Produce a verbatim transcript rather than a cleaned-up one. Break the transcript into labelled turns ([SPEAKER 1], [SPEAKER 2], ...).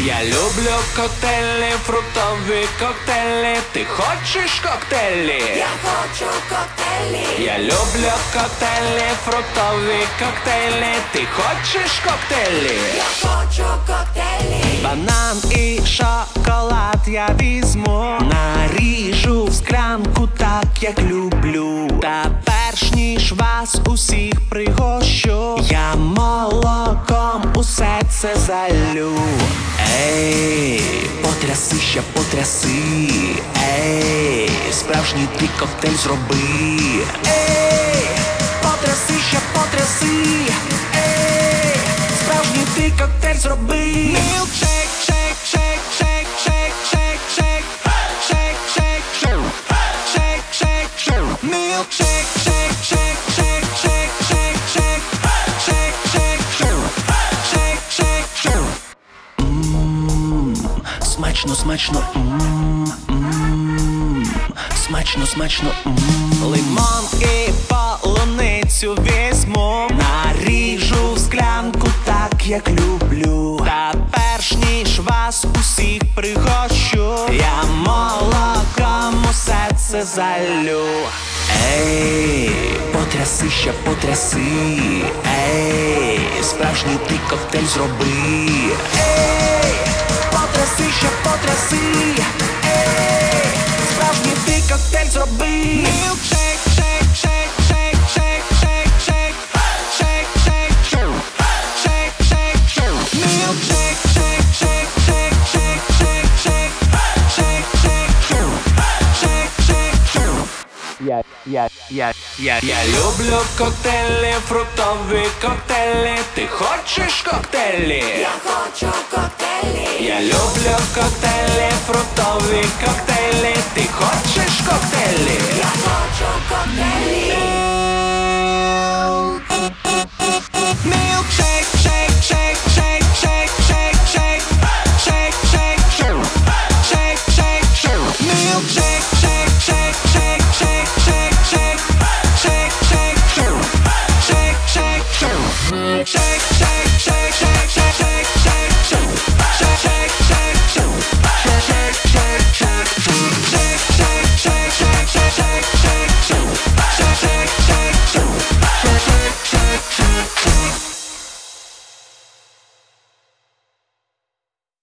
[SPEAKER 1] Я люблю коктейлі, фруктові коктейлі. Ти хочеш коктейлі?
[SPEAKER 2] Я хочу коктейлі.
[SPEAKER 1] Я люблю коктейлі, фруктові коктейлі. Ти хочеш коктейлі?
[SPEAKER 2] Я хочу коктейлі.
[SPEAKER 1] Банан і шоколад я візьму, наріжу в склянку так, як люблю. Та перш ніж вас усіх пригощу, я молоком усе це залю. Ей, потряси ще потряси. Ей, справжній ти коктейль зроби. Ей, потряси ще потряси. Ей, справжній ти коктейль зроби. Мілкшейк, шейк, шейк, шейк, шейк, шейк, шейк, шейк, шейк, шейк, шейк, шейк, шейк, мілкшейк, шейк, шейк, шейк, шейк, шейк, шейк, шейк, шейк, шейк, шейк, шейк. Мм, смачно, смачно, мм, мм, смачно, смачно, мм. Лимон і полуницю візьму, наріжу в склянку так, як люблю. Та перш ніж вас усіх пригощу, я молоком усе це залю. Ей, потряси ще потряси. Ей, справжній ти коктейль зроби. Ей, потряси ще потряси. Ей, справжній ти коктейль зроби. Мілкшейк, шейк, шейк, шейк, шейк, шейк, шейк, шейк, шейк, шейк, шейк, шейк, шейк, мілкшейк, шейк, шейк, шейк, шейк, шейк, шейк, шейк, шейк, шейк, шейк, шейк. Я, я, я, я, я люблю коктейлі, фруктові коктейлі. Ти хочеш коктейлі?
[SPEAKER 2] Я хочу коктейлі.
[SPEAKER 1] Я люблю коктейлі, фруктові коктейлі. Ти хочеш коктейлі?
[SPEAKER 2] Я хочу коктейлі.